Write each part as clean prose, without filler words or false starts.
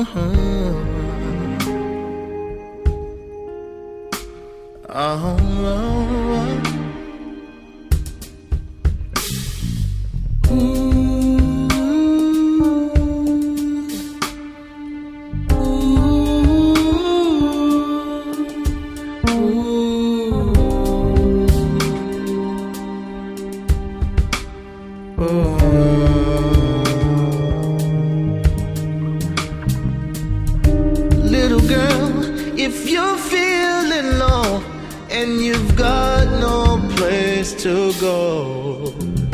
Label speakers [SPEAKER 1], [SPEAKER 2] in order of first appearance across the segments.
[SPEAKER 1] Little girl, if you're feeling low and you've got no place to go,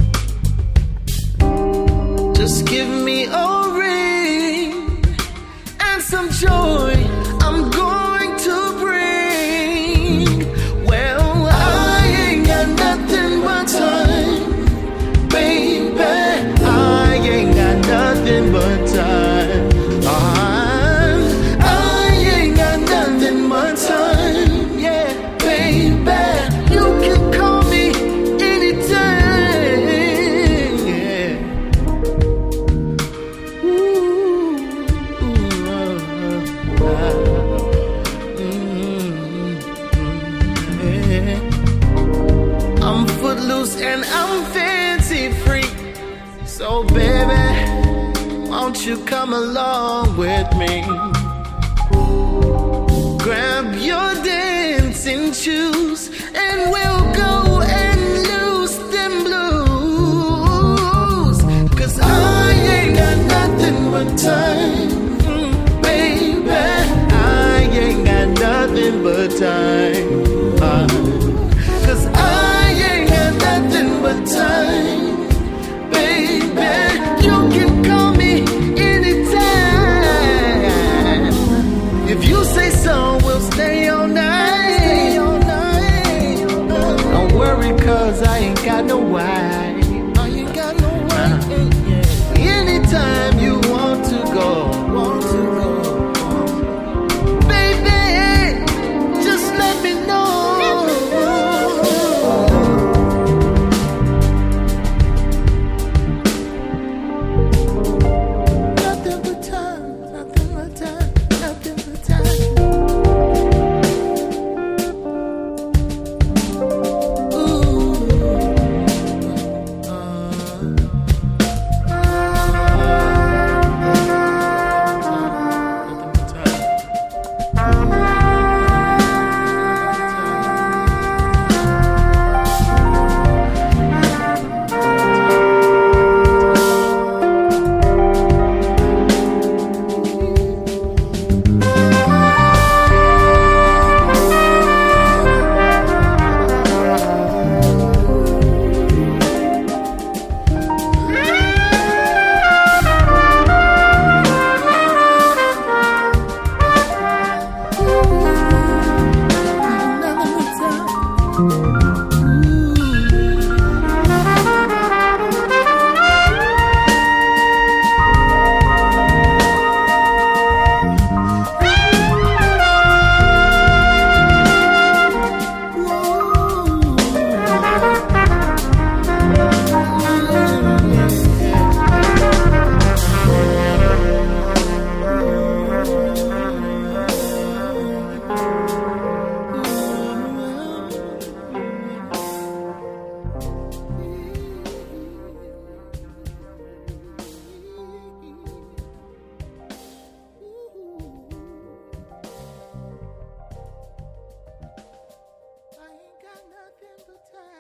[SPEAKER 1] just give me a ring and some joy I'm going to bring. Well, I ain't got nothing but time, baby. I ain't got nothing but time. I ain't got nothing but time, yeah, baby. You can call me anytime, yeah. I'm footloose and I'm fancy free, so baby, won't you come along with me? Grab your dancing shoes and we'll go and lose them blues. 'Cause I ain't got nothing but time, baby. I ain't got nothing but time. 'Cause I ain't got nothing but time, baby. You can call me anytime. If you say so, we'll stay all night. Don't worry, 'cause I ain't got no wife. Anytime you want to go, baby, just let me know. Nothing but time, nothing but time, nothing but time. I ain't got nothing but time.